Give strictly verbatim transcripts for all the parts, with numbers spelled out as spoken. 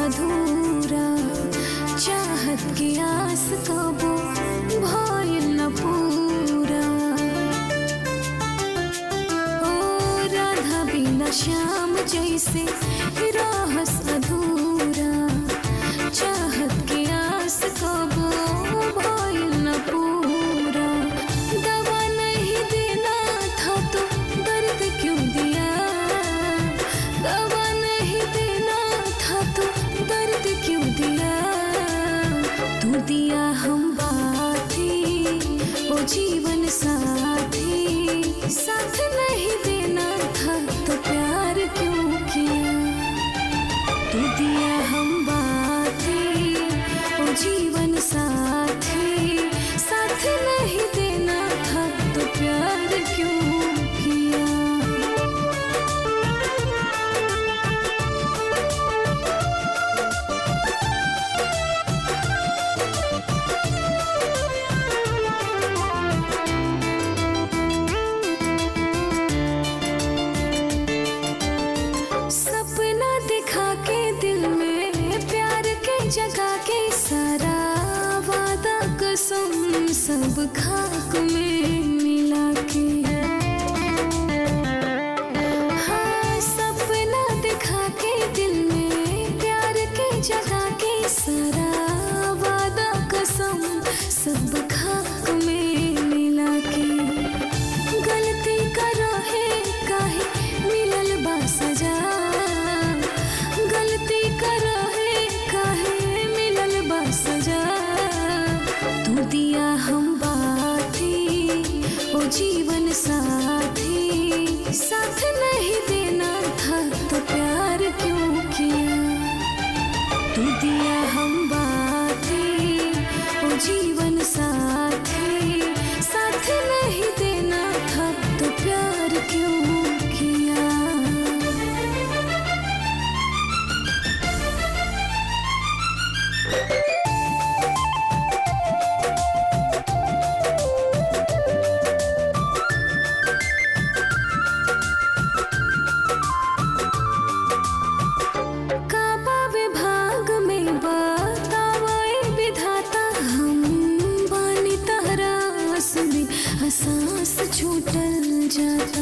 अधूरा, चाहत की आस कबो भइल न पूरा। ओ राधा बिना श्याम जैसे रहस अधूरा, चाहत की आस कबो भइल न पूरा। दवा नहीं देना था तो दर्द क्यों दिया, दवा नहीं देना था तो दर्द क्यों दिया। तू दिया हम बाती ओ जीवन साथी, साथ नहीं देना था तो प्यार क्यों किया। तू दिया हम बाती ओ जीवन साथी, साथ नहीं देना था तो प्यार क्यों किया। सपना दिखा के दिल में प्यार के जगा के, सारा वादा कसम सब खाक में मिला के। हाँ सपना दिखा के दिल में प्यार के जगा के, सारा वादा कसम सब खाक में मिला के। गलती करो है काहे मिलल बा सजा, गलती करो है काहे मिलल बा सजा। तू दिया हम बाती ओ जीवन साथी, साथ नहीं देना था तो प्यार क्यों किया। तू दिया हम बाती ओ जीवन साथी, साथ नहीं देना था तो प्यार क्यों किया। काबा विभाग में बतावे विधाता, हम बानी तहरास में सांस छूटल जाता।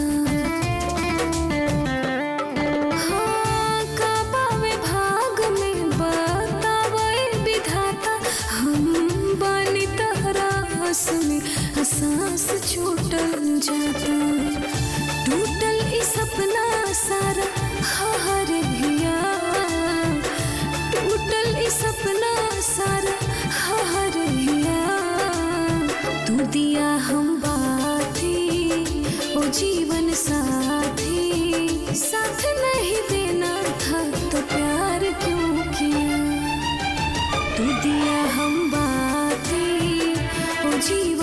हाँ काबा विभाग में बतावे विधाता, हम बानी तहरास में सांस छूटल जाता। टूटल ई सपना सारा हार हिया, टूटल ई सपना सारा हार हिया। तू दिया हम बाती ओ जीवन साथी, साथ नहीं देना था तो प्यार क्यों किया। तू दिया हम बाती ओ जीवन